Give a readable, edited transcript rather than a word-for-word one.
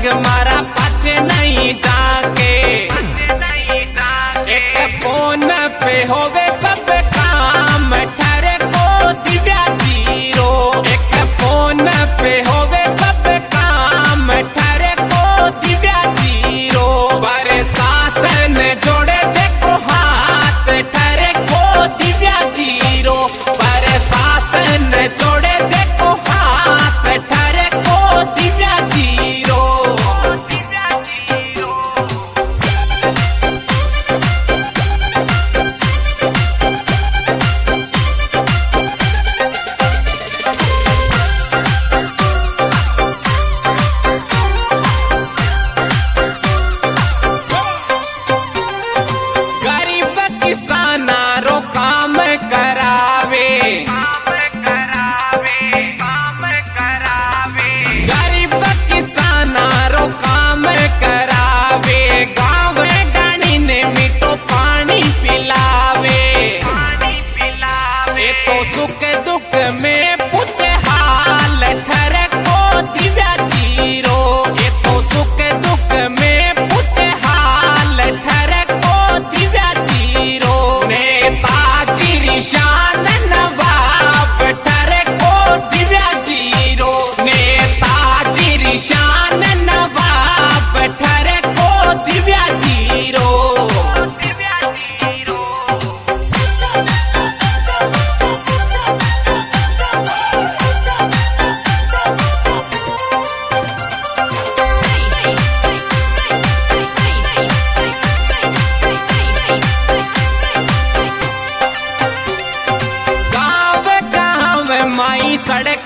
मारा पाचे नहीं जाके एक फोन पे होवे सब काम ठहरे को दिव्या जीरो एक फोन पे होवे सब काम ठहरे को दिव्या जीरो पर शासन जोड़े देखो हाथ ठहरे को दिव्या जीरो पर शासन जोड़े देखो हाथ ठहरे को दिव्या जीरो गरीब किसाना रो काम करावे गरीब किसाना रो काम करावे गाँव गाड़ी ने मीठो पानी पिलावे तो सुख दुख में पूछे हाल ठहरे को दिव्या जीरो ये तो सुख दुख में पूछे हाल ठहरे को दिव्या जीरो नेताजी शान नवाब ठहरे को दिव्या जीरो नेताजी शान नवाब ठहरे को दिव्या जीरो गाँव गाँव माई सड़क